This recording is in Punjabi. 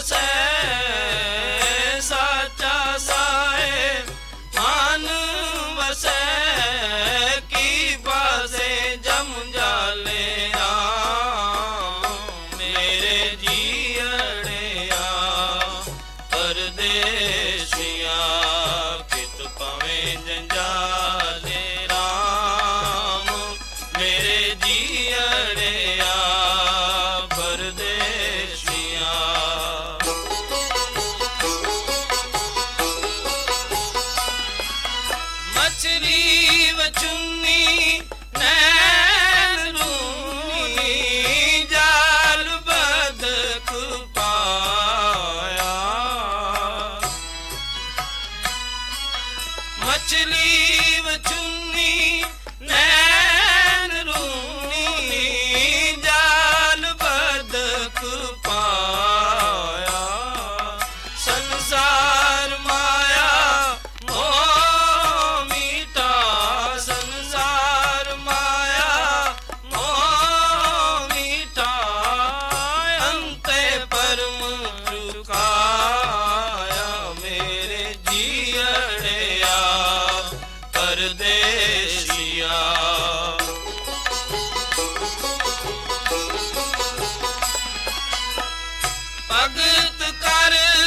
ਵਸੈ ਸਾਚਾ ਸਾਹਿਬ ਮਨ ਵਸੈ ਕੀ ਪਾਸੇ ਜਮ ਜਾਲੇ ਰਾਮ ਮੇਰੇ ਜੀਅੜਿਆ ਪਰਦੇਸੀਆਂ ਕਿਤ ਪਵੇਂ ਜੰਜਾਲੇ ਰਾਮ ਮੇਰੇ ਜੀਅੜਿਆ ਪਰਦੇਸੀਆਂ। ਮਛਲੀ ਵਚੁੰਨੀ ਨੈਣ ਰੂਨੀ ਜਾਲ ਬਦਖ ਪਾਇਆ ਮਛਲੀ ਵਚੁੰਨੀ ਨੈਣ ਰੂਨੀ ਜਾਲ ਬਦਖ ਪਾਇਆ ਸੰਸਾਰ ਮਾਇਆ ਮੋਹ ਮੀਠਾ ਸੰਸਾਰ ਮਾਇਆ ਮੋਹ ਮੀਠਾ ਅੰਤੇ ਪਰਮ ਚੁਕਾਇਆ ਮੇਰੇ ਜੀਅੜਿਆ ਪਰਦੇਸੀਆ। ਭਗਤ ਕਰ